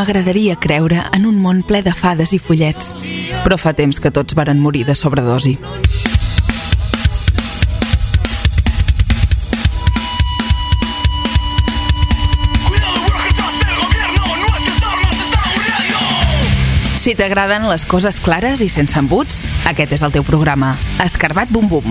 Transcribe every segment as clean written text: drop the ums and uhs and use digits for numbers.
m'agradaria creure en un món ple de fades i follets, però fa temps que tots varen morir de sobredosi. Si t'agraden les coses clares i sense embuts, aquest és el teu programa. Escarbat Bum Bum.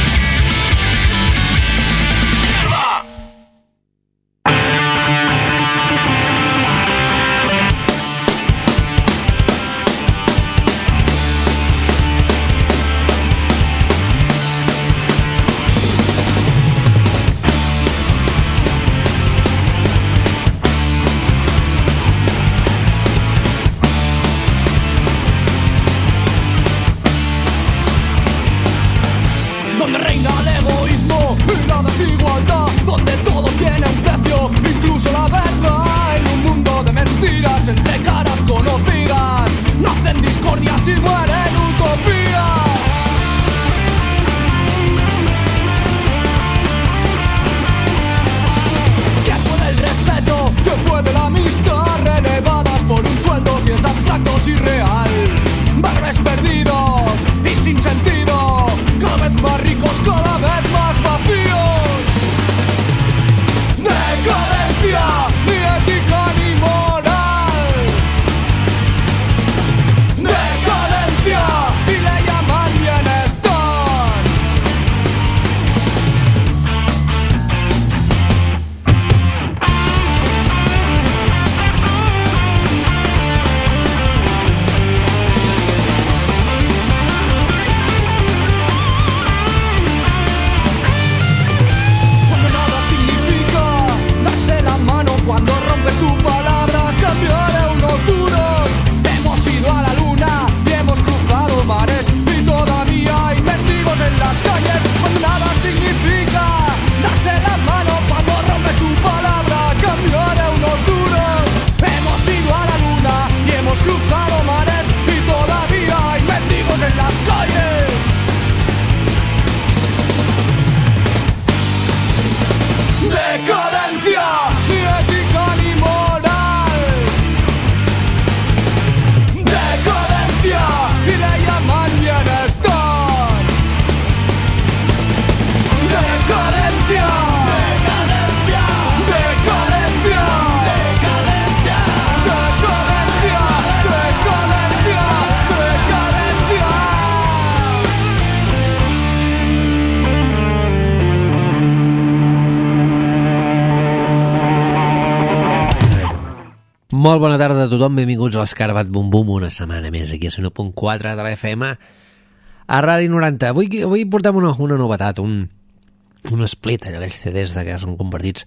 Molt bona tarda a tothom, benvinguts a l'Escarbat Bum Bum, una setmana més aquí a 101.4 de la FM a Ràdio 90. Avui portem una novetat, un split, allò, aquells CDs que són compartits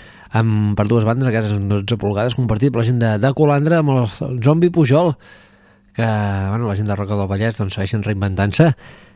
per dues bandes, aquestes 12 polgades, compartit per la gent de Colandre amb el Zombi Pujol, que bueno, la gent de Roca del Vallès doncs, segueixen reinventant-se,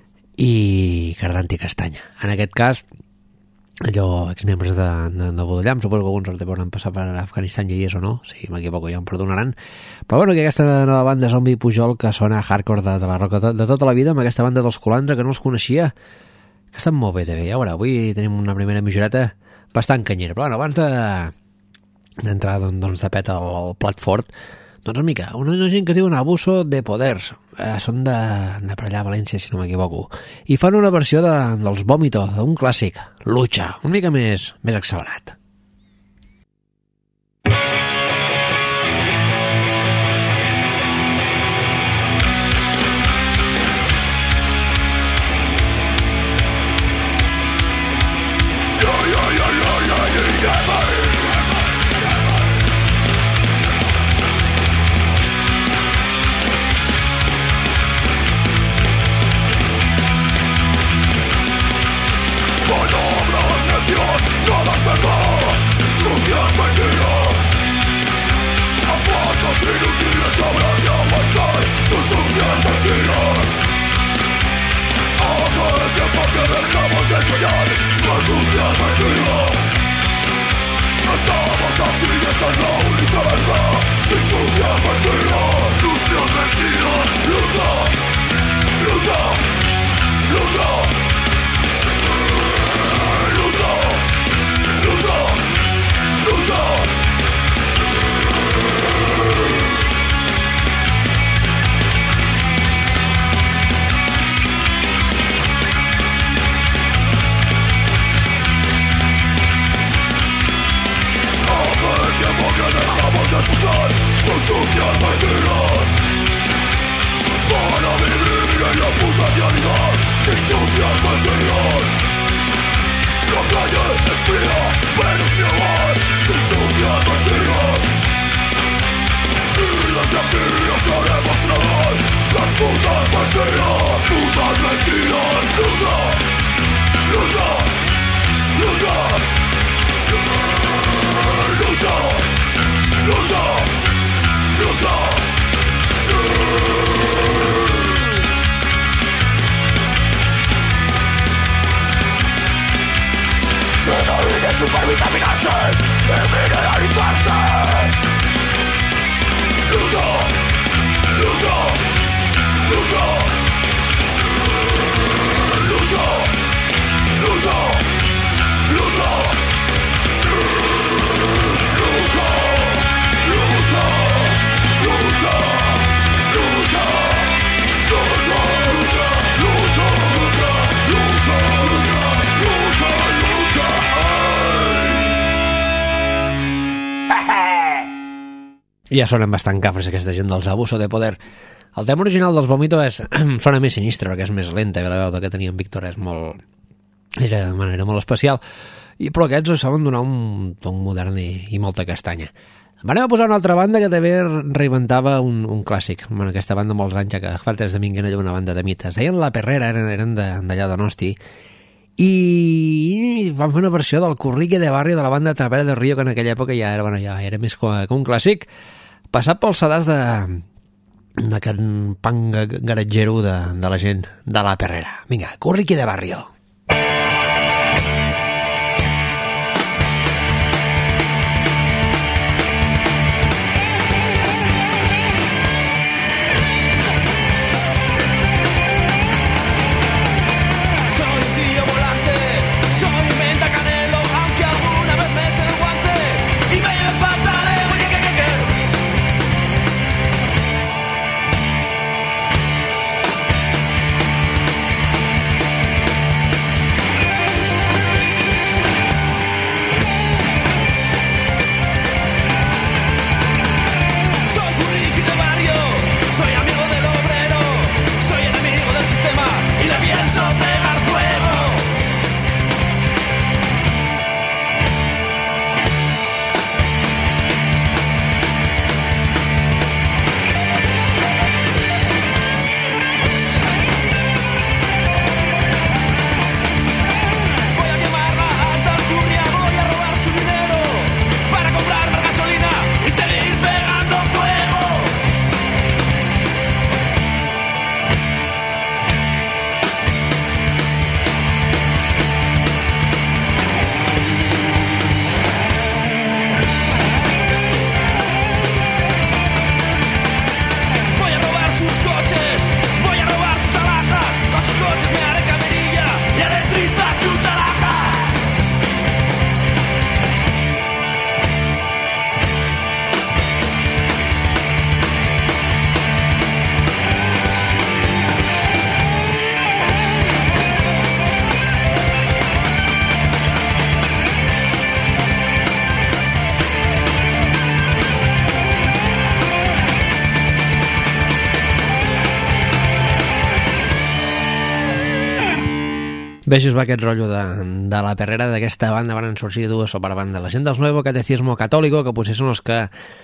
i Cardanti Castanya. En aquest cas, allò, exmembres de Bodellam, suposo que alguns els deuen passar per Afganistan i és o no, si m'equivoco ja em perdonaran, però bueno, que aquesta nova banda Zombi Pujol que sona hardcore de la roca de tota la vida, amb aquesta banda dels Colandre que no els coneixia, que estan molt bé també. Ja veurà, avui tenim una primera mitjoreta bastant canyera, però bueno, abans d'entrar doncs, de pet al plat fort, doncs una mica, una gent que es diu Abuso de Poders, són de per allà a València, si no m'equivoco, i fan una versió dels Vómito, d'un clàssic, Lucha, una mica més accelerat. Sucias mentiras, aparatos inútiles habrán de aguantar sus sucias mentiras. Hace el tiempo que dejamos de soñar con sucias mentiras. Estamos aquí y esa es la única verdad. Sin sucias mentiras, sucias mentiras. Lucha, lucha, lucha. Lucha, lucha. mentiras. La calle es fría, pero es mi hogar, se ensucian mentiras. Y desde aquí nos haremos tragar las putas mentiras. Putas mentiras. Lucha, lucha, lucha, lucha, lucha, lucha. Dejar de supervitaminarse y mineralizarse. Lucha, lucha, lucha, lucha, lucha, lucha, lucha, lucha, lucha, lucha, lucha, lucha, lucha, lucha, lucha. Ja sonen bastant cafres aquesta gent dels Abuso de Poder. El tema original dels Vomito sona més sinistre perquè és més lenta, que la veu que tenia en Víctor és molt... era de manera molt especial, però aquests saben donar un ton modern i molta castanya. Anem a posar una altra banda que també reinventava un clàssic. Bueno, aquesta banda molts anys, ja que fa 3 de Minguena, una banda de mites. Deien La Perrera, eren d'allà de Nosti, i van fer una versió del Currique de Barrio de la banda Trapera del Río, que en aquella època ja era més que un clàssic, passat pels sedars d'aquest punk garatgero de la gent de La Perrera. Vinga, Currique de Barrio. Veixos va aquest rotllo de La Perrera. D'aquesta banda van sorgir dues superbandes. La gent dels Nuevo Catecismo Católico, que potser són els que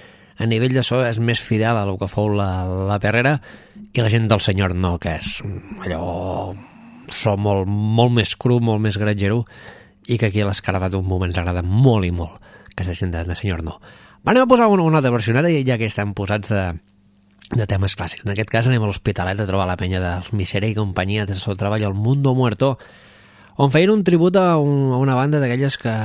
a nivell de so és més fidel a el que fou la Perrera, i la gent del Senyor No, que és allò so molt més cru, molt més gratgero, i que aquí a l'Escarabat d'un moment ens agrada molt i molt, aquesta gent de Senyor No. Anem a posar una altra versionada, ja que estan posats de temes clàssics. En aquest cas anem a l'Hospitalet a trobar la penya dels Miseria i companyia des del seu treball El Mundo Muerto, on feien un tribut a una banda d'aquelles que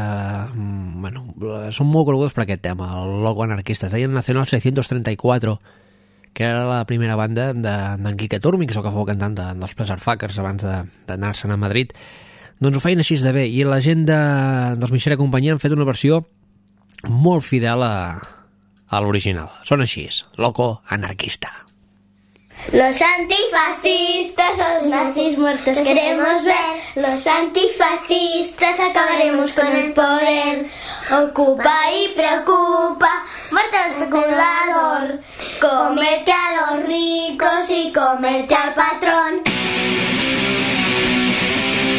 són molt conegudes per aquest tema, el logo anarquista. Es deien Nacional 634, que era la primera banda d'en Quique Turmix, el que fou cantant dels Pleasure Fuckers abans d'anar-se'n a Madrid. Doncs ho feien així de bé, i la gent dels Miseria i companyia han fet una versió molt fidel a l'original. Són així, Loco Anarquista. Los antifascistas, a los nazis muertos queremos ver. Los antifascistas acabaremos con el poder. Ocupa y preocupa, muerte al especulador. Comete a los ricos y comete al patrón.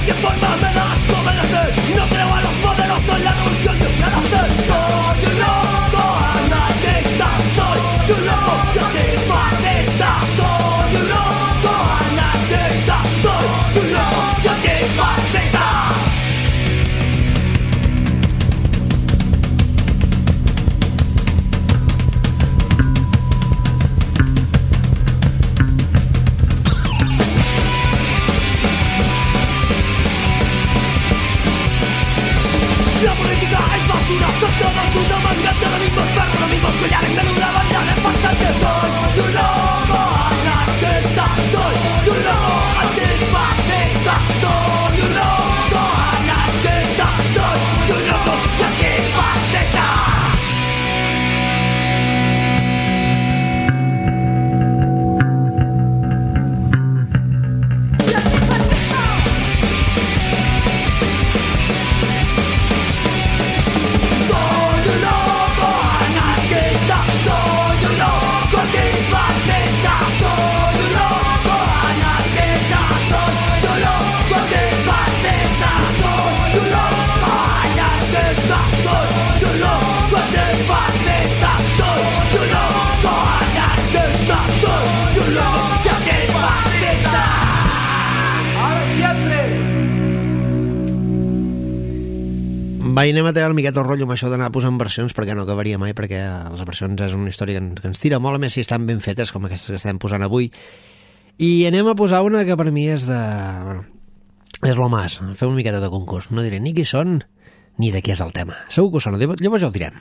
qué forma me das tu obedecer. No creo a los poderosos en la revolución de un renacer. Soy un loco anarquista, soy un loco antifascista. Soy un loco anarquista, soy un loco antifascista. La política es basura, son todos uno mangante, los mismos perros, los mismos collares, menuda banda de farsantes. Soy un loco anarquista, soy un loco antifascista. Soy un loco anarquista, soy un loco antifascista. Va, i anem a treure una miqueta el rotllo amb això d'anar posant versions, perquè no acabaria mai, perquè les versions és una història que ens tira molt, a més si estan ben fetes com aquestes que estem posant avui. I anem a posar una que per mi és de... Bueno, és lo más, fer una miqueta de concurs. No diré ni qui són ni de qui és el tema. Segur que ho sona, llavors ja ho tirem.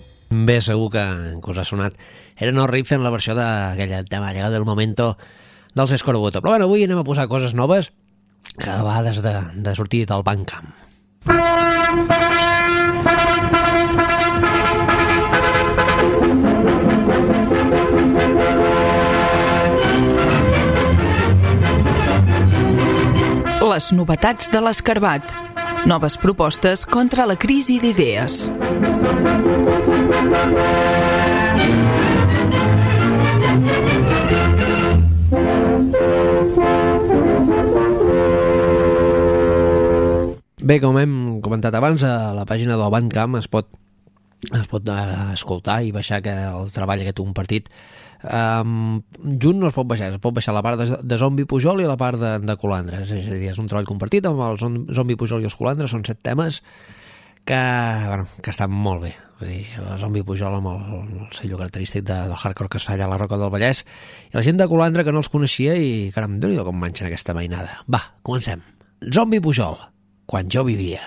Bé, segur que us ha sonat. Era No Riff en la versió d'aquella tema Llegado el Momento dels Escorbuto. Però bueno, avui anem a posar coses noves acabades de sortir del Bandcamp. Les novetats de l'Escarbat. Noves propostes contra la crisi d'idees. Bé, com hem comentat abans, a la pàgina del Bandcamp es pot escoltar i baixar el treball aquest compartit. Junt no es pot baixar la part de Zombi Pujol i la part de Colandres, és a dir, és un treball compartit amb el Zombi Pujol i els Colandres, són 7 temes que estan molt bé. Vull dir, el Zombi Pujol amb el sello característic del hardcore que es fa allà a la Roca del Vallès, i la gent de Colandre que no els coneixia i caram, déu-n'hi-do com manxen aquesta mainada. Va, comencem. Zombi Pujol, quan jo vivia.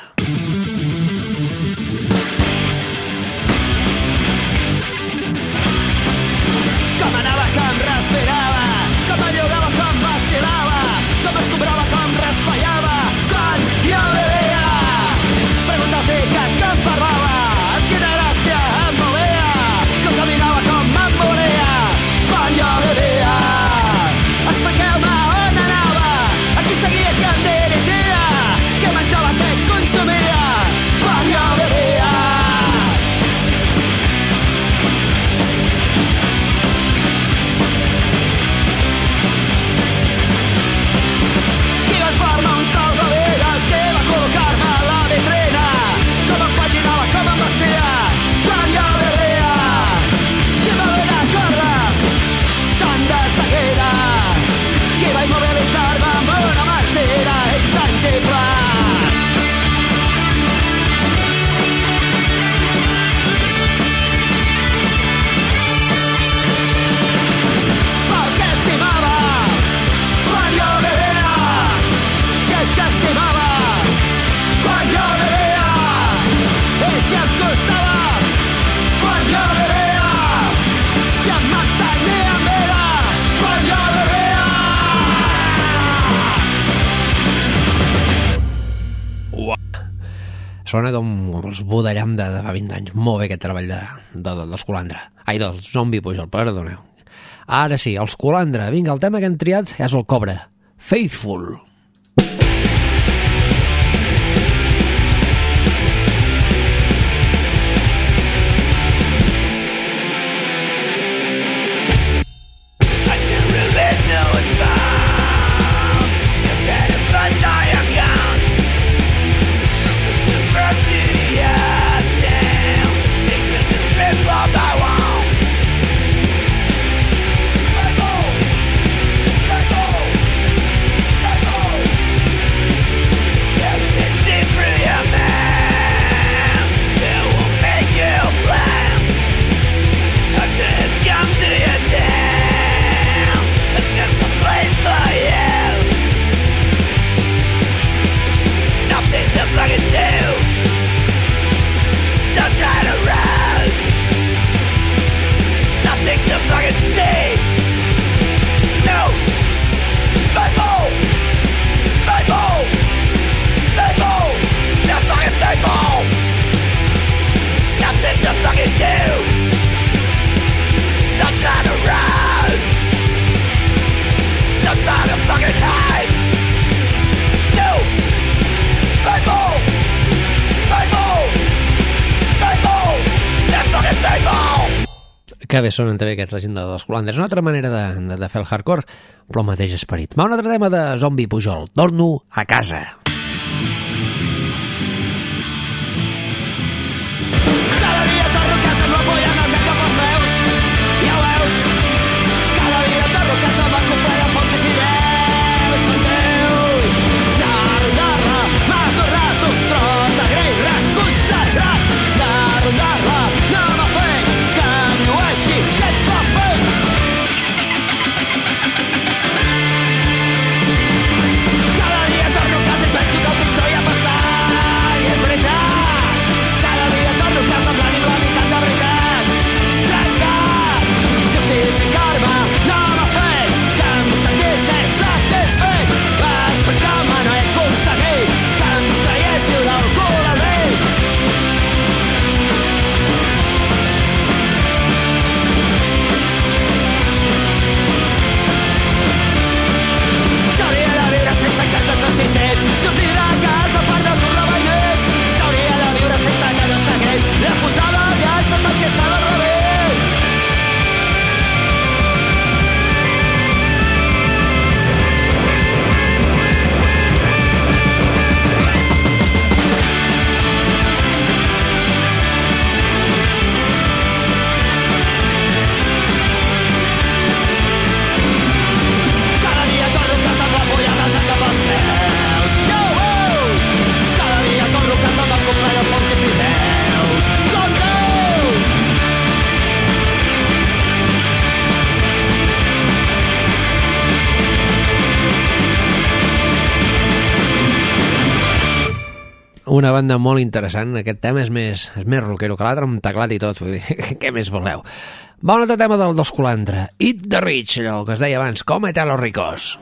Com anava, com respirava, com allogava, com vacilava, com es cobrava, com raspallava, quan jo vivia. Preguntes com parlava, amb quina gràcia em movia, com caminava, com em volia, quan jo vivia. Expliqueu-me on anava, a qui seguia, qui em dirigia, què menjava, què consumia, quan jo vivia. Sona com els Budellam de fa 20 anys. Molt bé aquest treball dels Colandre. Ai, dels Zombi Pujol, perdoneu. Ara sí, els Colandre. Vinga, el tema que hem triat és el Cobra. Faithful. Que bé sonen també aquests, la gent dels Colandres. Una altra manera de fer el hardcore, però el mateix esperit. Va, un altre tema de Zombi Pujol. Torno a casa. Cada dia torno a casa amb la polla no sé cap als meus. Ja ho veus. Cada dia torno a casa amb la copa de pocs i fideus. Són teus. Narra, m'ha tornat un tros de greix reconcentrat. Narra, no m'ha fet que enllueixi gens la pell. Cada dia torno a casa i penso Una banda molt interessant. Aquest tema és més rockero que l'altre, amb teclat i tot. Vull dir, què més voleu? Va, un altre tema del Dos Colandre. Eat the Rich, allò que es deia abans. Cómete a los ricos.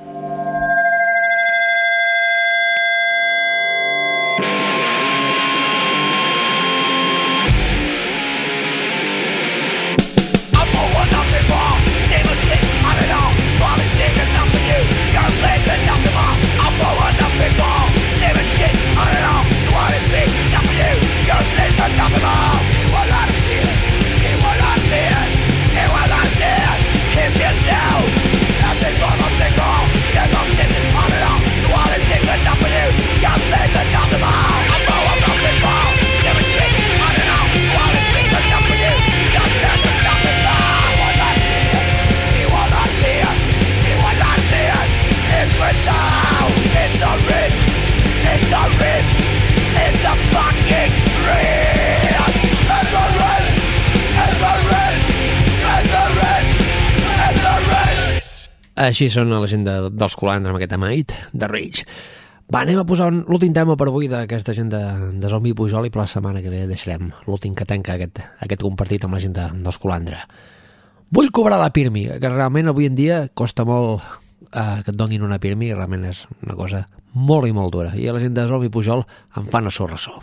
Així són la gent dels Colandre amb aquest tema Eat the Rich. Va, anem a posar l'últim tema per avui d'aquesta gent de Zombi Pujol i per la setmana que ve deixarem l'últim que tanca aquest compartit amb la gent dels Colandre. Vull cobrar la Pirmi, que realment avui en dia costa molt que et donin una Pirmi, i realment és una cosa molt i molt dura. I a la gent de Zombi Pujol en fan a so ressò.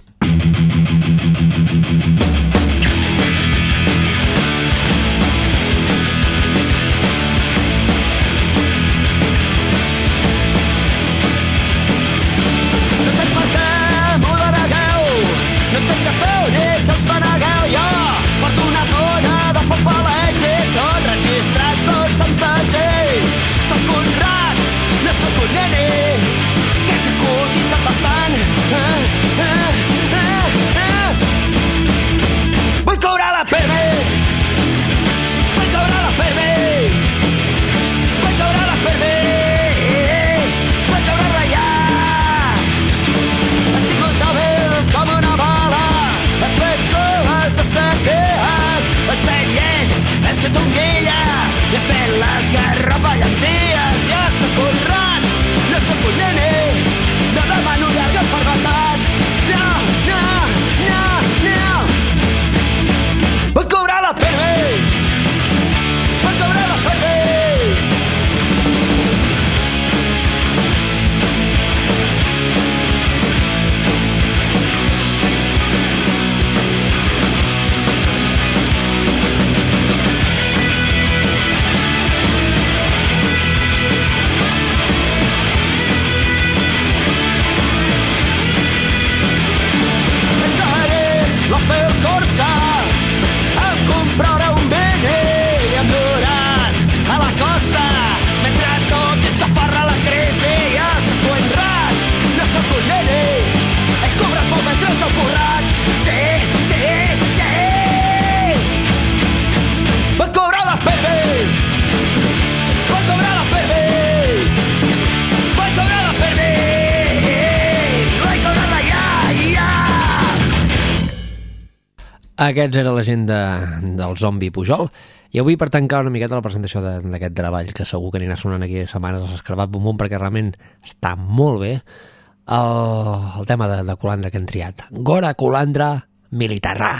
Aquests era la gent del Zombi Pujol. I avui, per tancar una miqueta la presentació d'aquest treball, que segur que anirà sonant aquí setmanes a l'Escarbat Bum Bum, perquè realment està molt bé, el tema de Colandre que han triat. Gora Colandre Militarrà.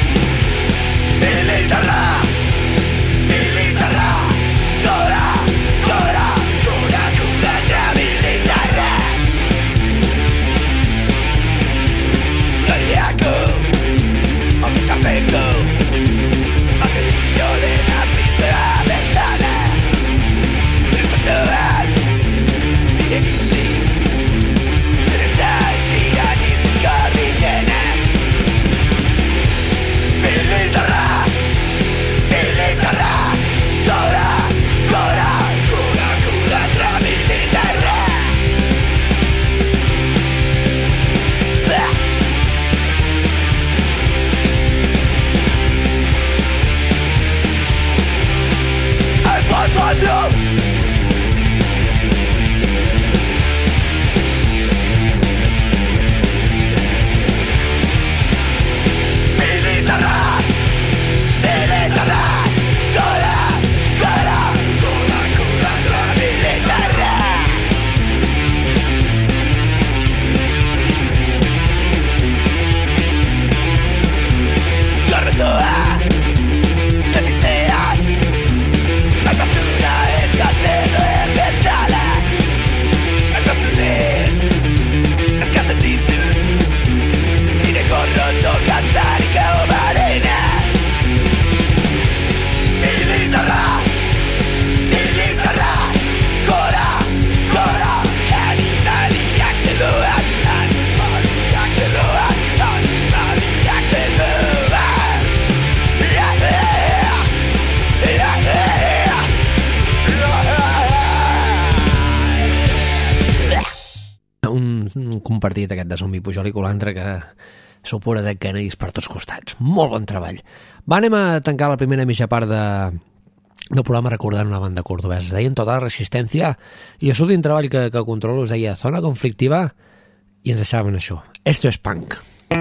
Militarrà, Gora compartit aquest de Zombi, Pujol i Colandre, que supura de canells per tots costats. Molt bon treball. Anem a tancar la primera mitja part del programa recordant una banda cordobesa. Es deien Total Resistència, i el seu últim treball que controlo es deia Zona Conflictiva, i ens deixaven això. Esto es punk.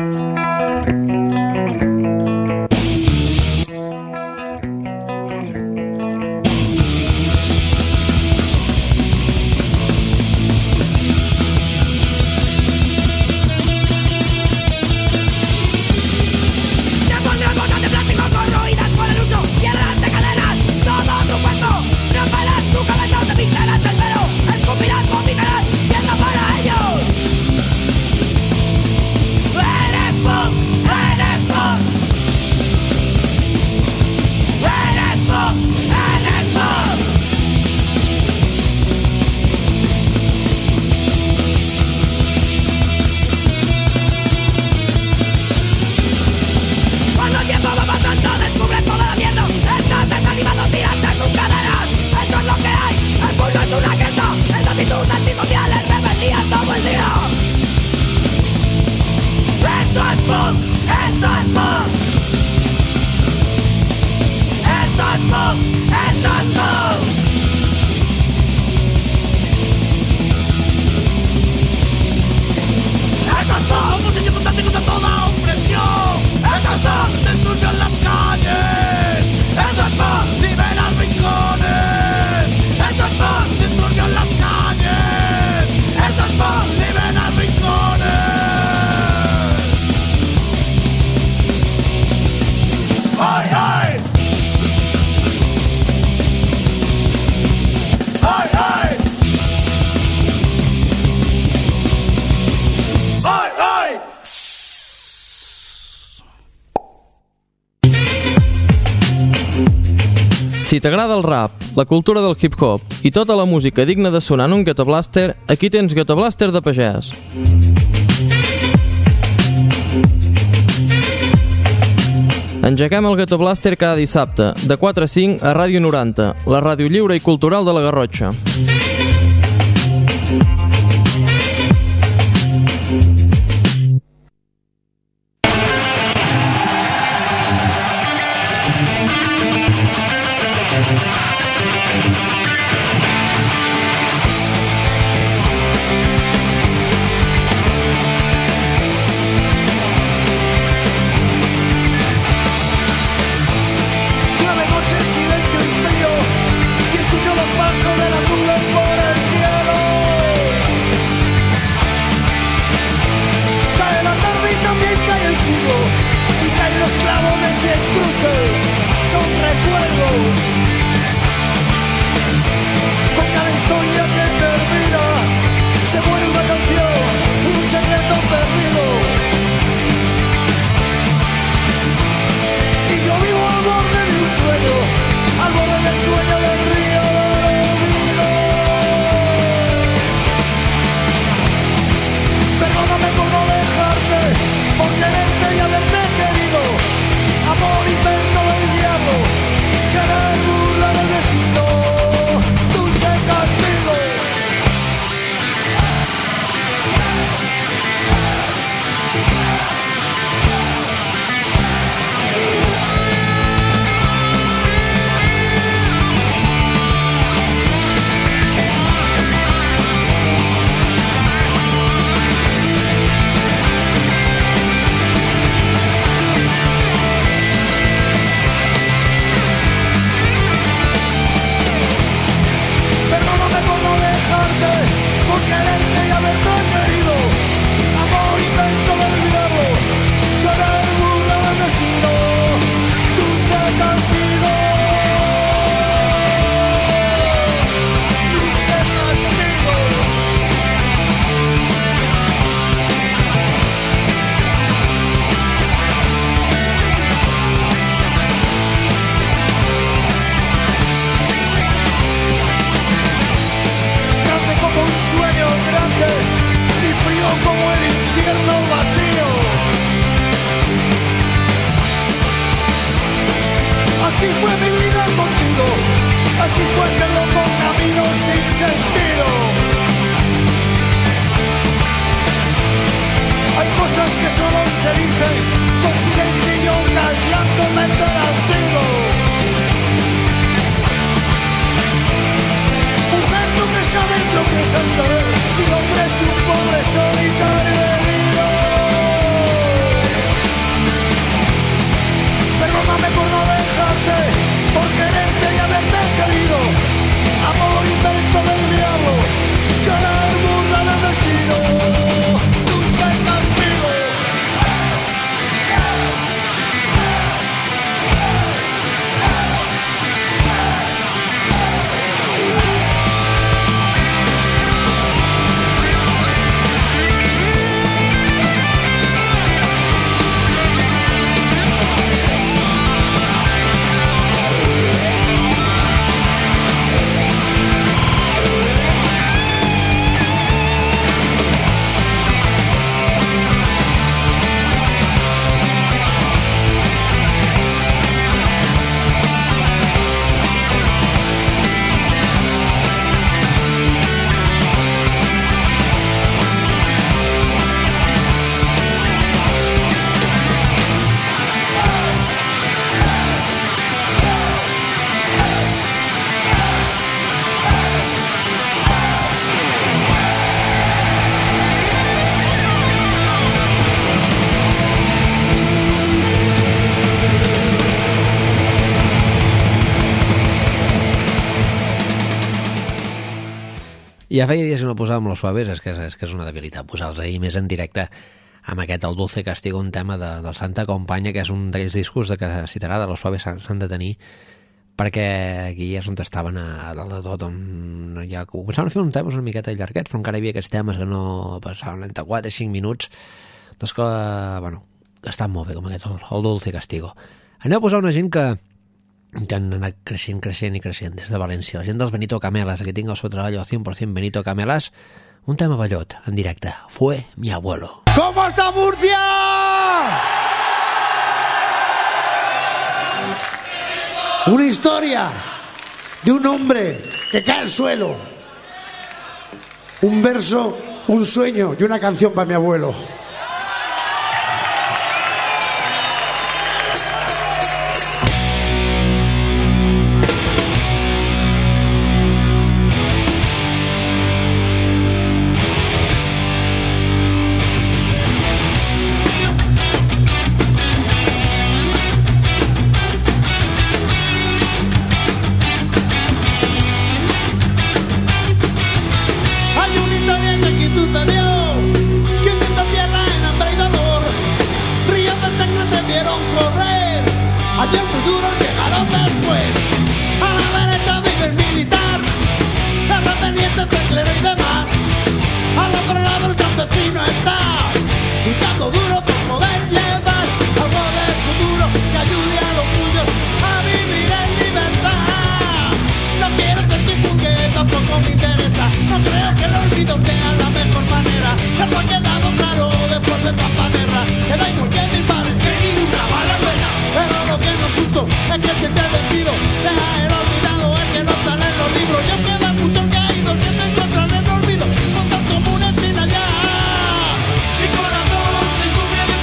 Si t'agrada el rap, la cultura del hip-hop i tota la música digna de sonar en un Ghetto Blaster, aquí tens Ghetto Blaster de pagès. Engeguem el Ghetto Blaster cada dissabte, de 4 a 5 a Ràdio 90, la ràdio lliure i cultural de la Garrotxa. se dice con silencio y yo callándome te las digo. Mujer, tú que sabes lo que es el querer, si el hombre es un pobre solitario herido. Perdóname por no dejarte, por quererte y haberte querido. Amor invento del diablo, querer burla del destino. Dulce castigo. Ja feia dies que no posàvem los suaves, és que és una debilitat posar-los ahir més en directe amb aquest El Dulce Castigo, un tema del Santa Companya, que és un d'aquells discos que si t'agrada los suaves s'han de tenir, perquè aquí és on estaven a dalt de tot, on ja començaven a fer uns temes una miqueta llarguets, però encara hi havia aquests temes que no passaven entre 4 i 5 minuts, doncs que, bueno, que estan molt bé, com aquest, El Dulce Castigo. Anem a posar una gent que han anat creixent des de València. La gent dels Benito Camelas, aquí tinc el seu treball al 100% Benito Camelas, un tema ballot en directe. Fue mi abuelo. ¿Cómo está Murcia? Una historia de un hombre que cae al suelo. Un verso, un sueño y una canción para mi abuelo. Mi corazón se cubre de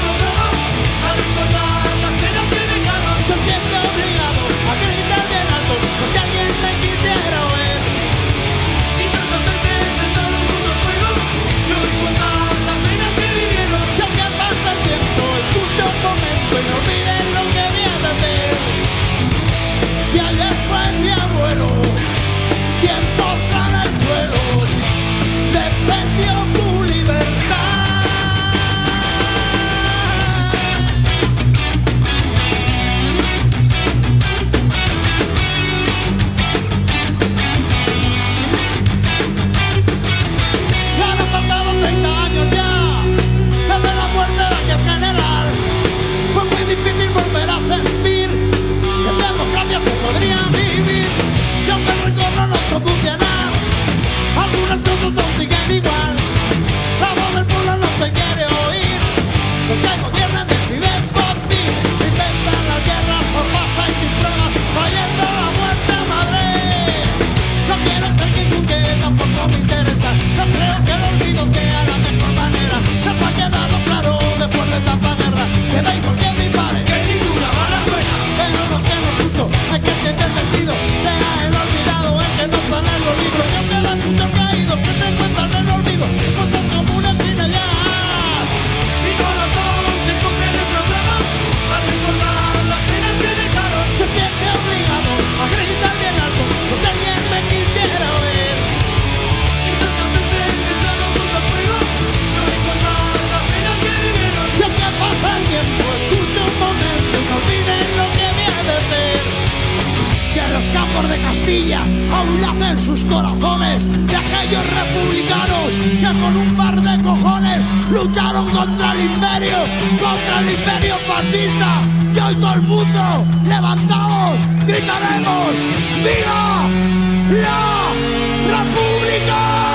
Castilla aún lacen sus corazones de aquellos republicanos que con un par de cojones lucharon contra el imperio fascista. Y hoy todo el mundo, levantados, gritaremos ¡viva la República!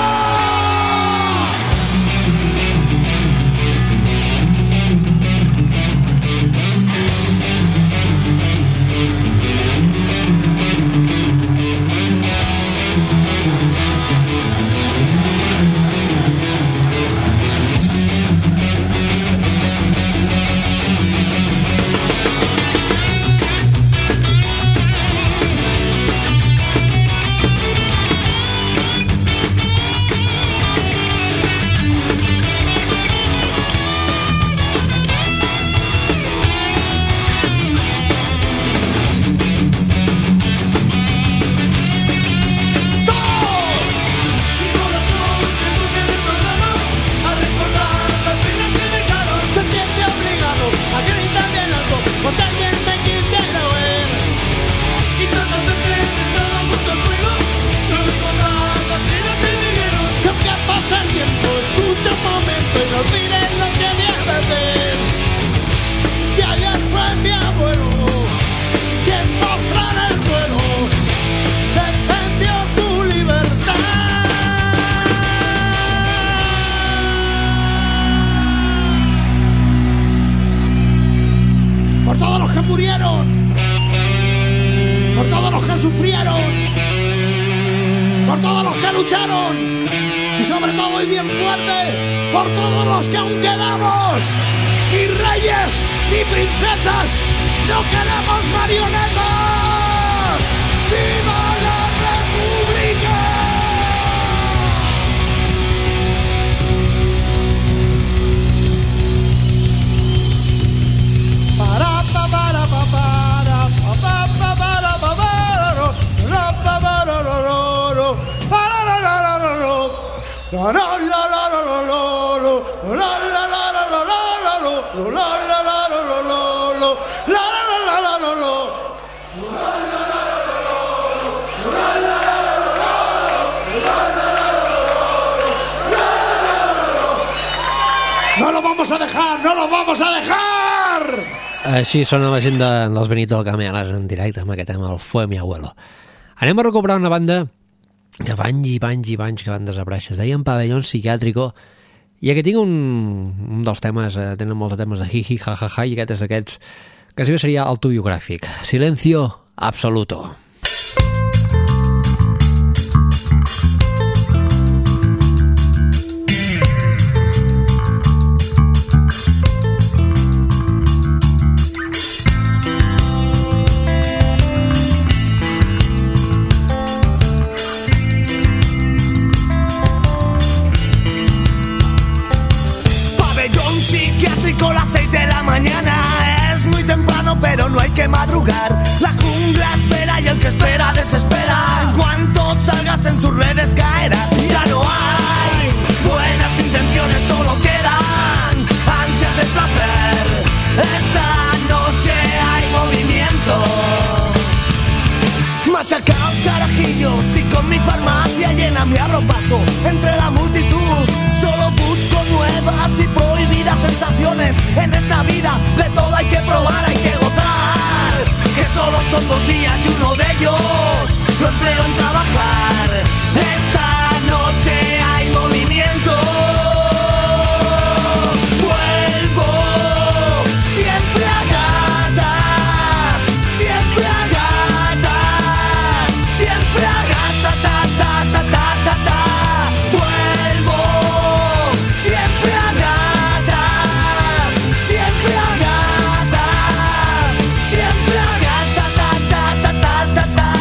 Y sobre todo y bien fuerte por todos los que aún quedamos, ni reyes ni princesas, no queremos marionetas. ¡Viva la República! No lo vamos a dejar, no lo vamos a dejar. Així sona la gent dels Benito Camelas en directe amb aquest tema, el Fue mi abuelo. Anem a recuperar una banda que fa anys que van desaparèixer. Es deien Pabellón Psiquiátrico, i aquí tinc un dels temes, tenen molts temes de hi, ha, ha, i aquest és d'aquests que sí que seria autobiogràfic. Silencio absoluto. Pero no hay que madrugar, la jungla espera y el que espera desespera. En cuanto salgas en sus redes caerás. Ya no hay buenas intenciones, solo quedan ansias de placer. Esta noche hay movimiento. Machacaos carajillos y con mi farmacia llena me abro paso entre la multitud. Solo busco nuevas y prohibidas sensaciones en esta vida. De todo hay que probar, hay que gozar. Que solo son 2 días y uno de ellos lo empleo en trabajar. Esta noche hay movimiento. Vuelvo siempre a gatas, siempre a gatas, siempre a gatas, ta, ta, ta, ta, ta, ta. Vuelvo siempre a gatas, siempre a gatas, siempre a gatas, ta, ta, ta, ta, ta, ta.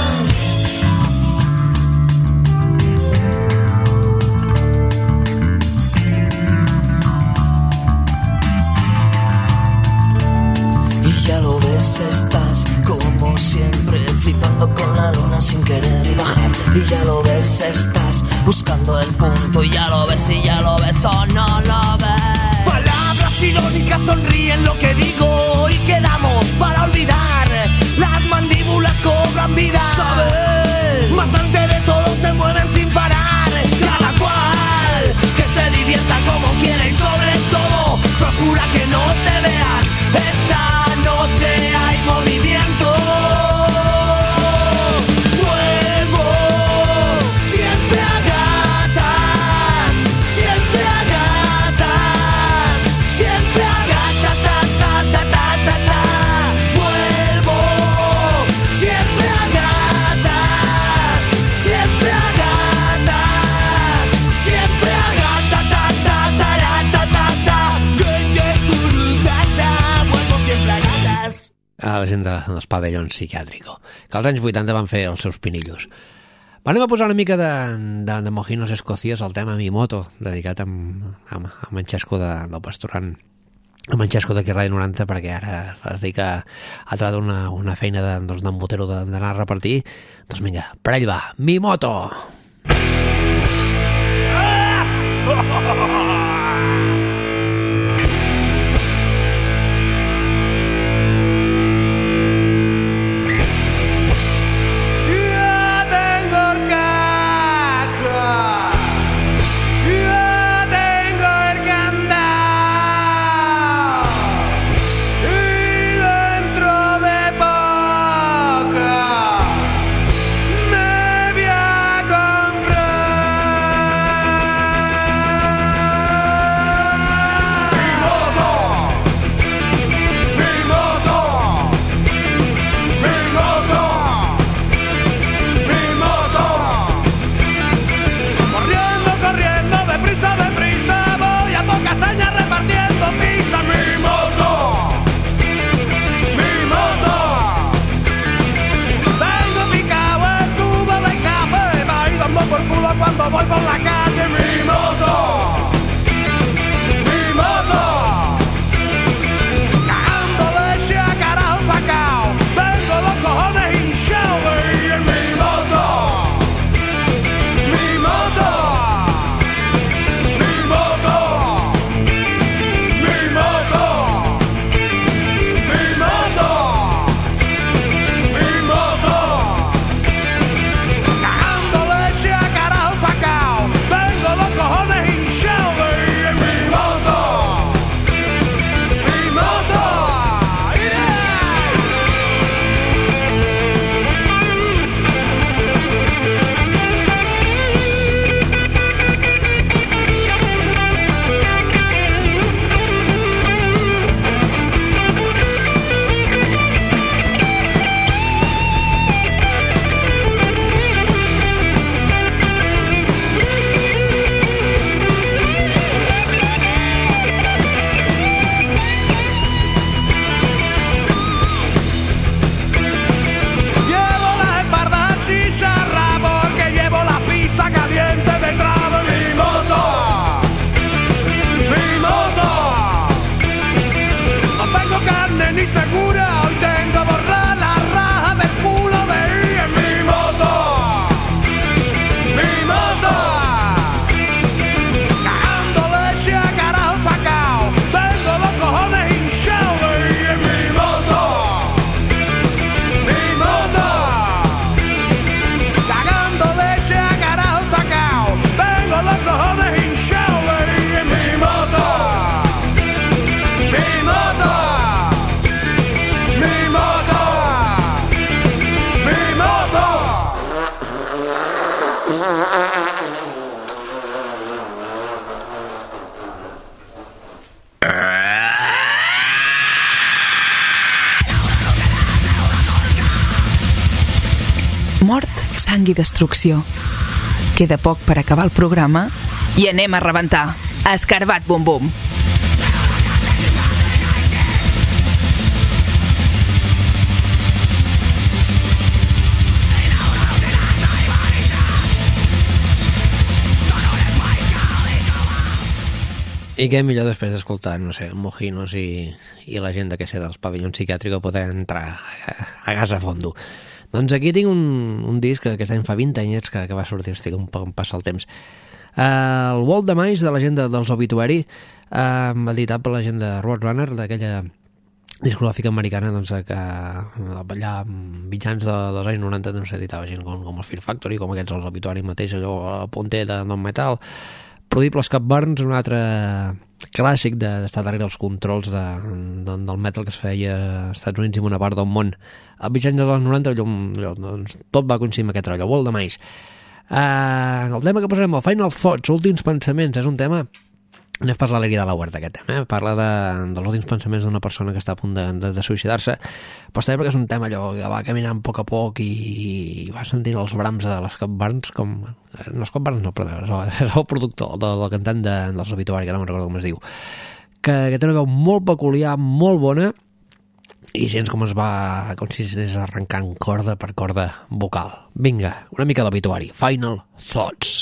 Y ya lo ves, estás como siempre flipando con la luna sin querer bajar. Y ya lo ves, estás buscando el punto. Y ya lo ves, o no lo ves. Palabras irónicas sonríen lo que digo y quedamos para olvidar. Las mandíbulas cobran vida. ¿Sabes? a la gent dels pavellons psiquiàtrico, que als anys 80 van fer els seus pinillos. Anem a posar una mica de mojinos escocios al tema Mi Moto, dedicat a Manxesco del Pastorant, a Manxesco d'aquí Ràdio 90, perquè ara es diu que ha trobat una feina d'embotero d'anar a repartir. Doncs vinga, per ell va, Mi Moto! Cuando voy por la calle, mi moto, cagando leche a carajo sacao, tengo los cojones hinchados y en mi moto, mi moto, mi moto, mi moto, mi moto, mi moto, cagando leche a carajo sacao, tengo los cojones hinchados y en mi moto, yeah. Llevo las espaldas chicharra porque llevo la pizza caliente detrás de mi moto. Mi moto. No tengo carne ni segura, hoy tengo borrar la raja del culo de ir en mi moto. Mi moto. Cagando leche a carajo sacao, tengo los cojones hinchados de ir en mi moto. Mi moto, cagando leche a carajo sacao, tengo los cojones hinchados y en mi moto, mi moto, mi moto, mi moto. Mort, sang i destrucció. Queda poc per acabar el programa i anem a rebentar. Escarbat Bum Bum. I què millor després d'escoltar, no sé, mojinos i la gent que sé dels pavellons psiquiàtrics poder entrar a gas a fondo. Doncs aquí tinc un disc que aquest any fa 20 anyets que va sortir, estic un poc en passa el temps. El Walt de Mais, de la gent dels Obituary, editat per la gent de Roadrunner, d'aquella discogràfica americana, doncs, que allà mitjans dels anys 90 doncs, editava gent com el Fear Factory, com aquests els Obituary mateix, allò el punter de Don Metal, Prodible Scott Burns, un altre clàssic d'estar darrere els controls del metal que es feia als Estats Units i en una part del món. A mitjans dels 90 doncs, tot va coincidir amb aquest rotllo, Walt de Mais. El tema que posarem, el Final Thoughts, últims pensaments, és un tema No és per l'alegria de la huerta, aquest tema, parla dels últims pensaments d'una persona que està a punt de suïcidar-se, però també perquè és un tema allò que va caminant a poc i va sentint els brams de l'Scott Burns, no Scott Burns, no, perdó, és el productor del cantant dels Obituary, que no me'n recordo com es diu, que té una veu molt peculiar, molt bona, i gens com si s'anés arrencant corda per corda vocal. Vinga, una mica d'obituari. Final Thoughts.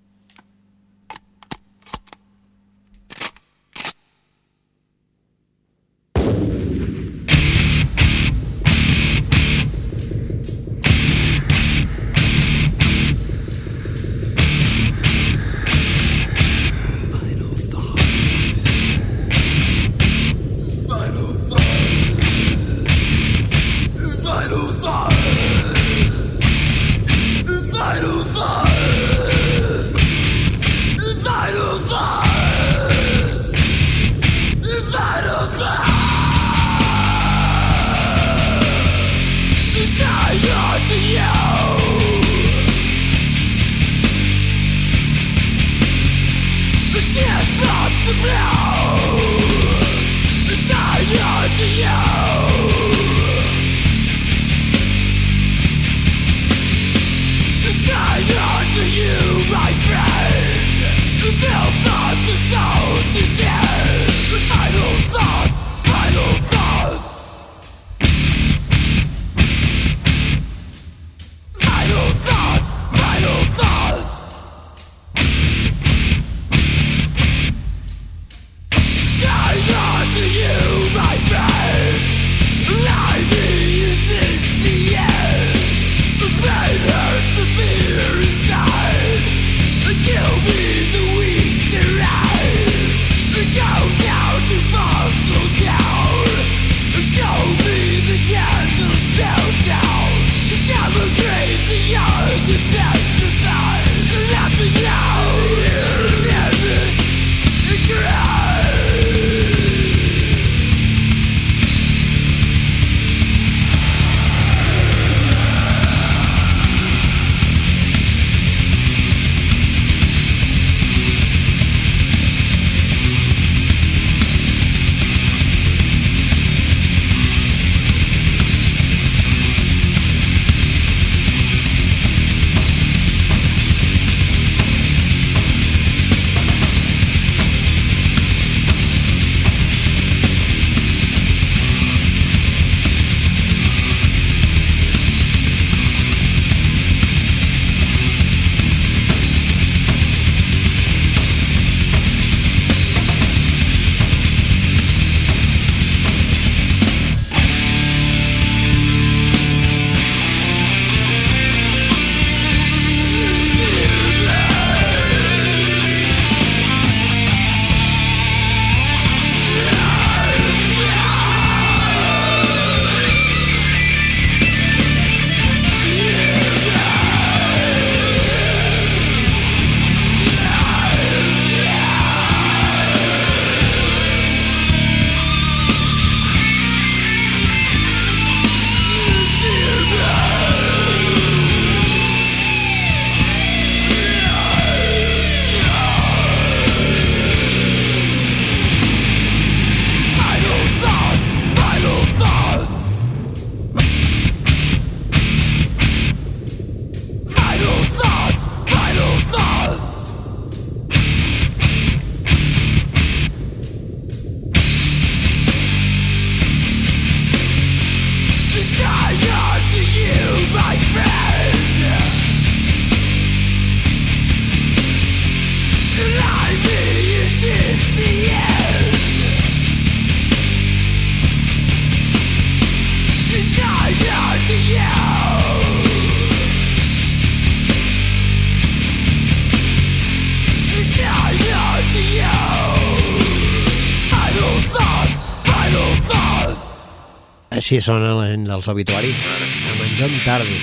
Així sona els obituaris amb en John Tardis.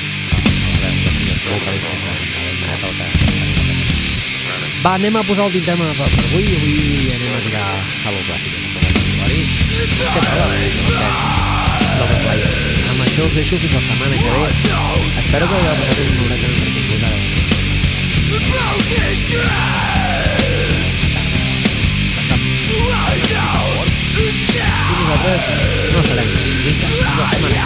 Va, anem a posar l'últim tema per avui. Avui anem a tirar a lo clàssic. Amb això us deixo fins la setmana que ve. Espero que la vosaltres no haureu entretingut ara. I nosaltres no serem. Vinga, fins la setmana.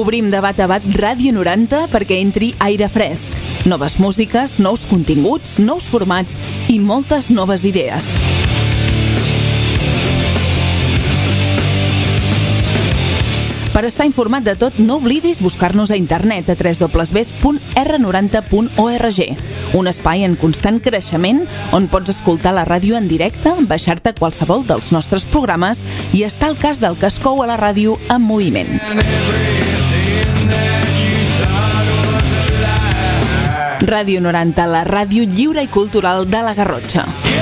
Obrim de bat a bat Ràdio 90 perquè entri aire fresc. Noves músiques, nous continguts, nous formats i moltes noves idees. Per estar informat de tot, no oblidis buscar-nos a internet a www.r90.org, un espai en constant creixement on pots escoltar la ràdio en directe, baixar-te qualsevol dels nostres programes i estar al cas del que es cou a la ràdio en moviment. Ràdio 90, la ràdio lliure i cultural de la Garrotxa.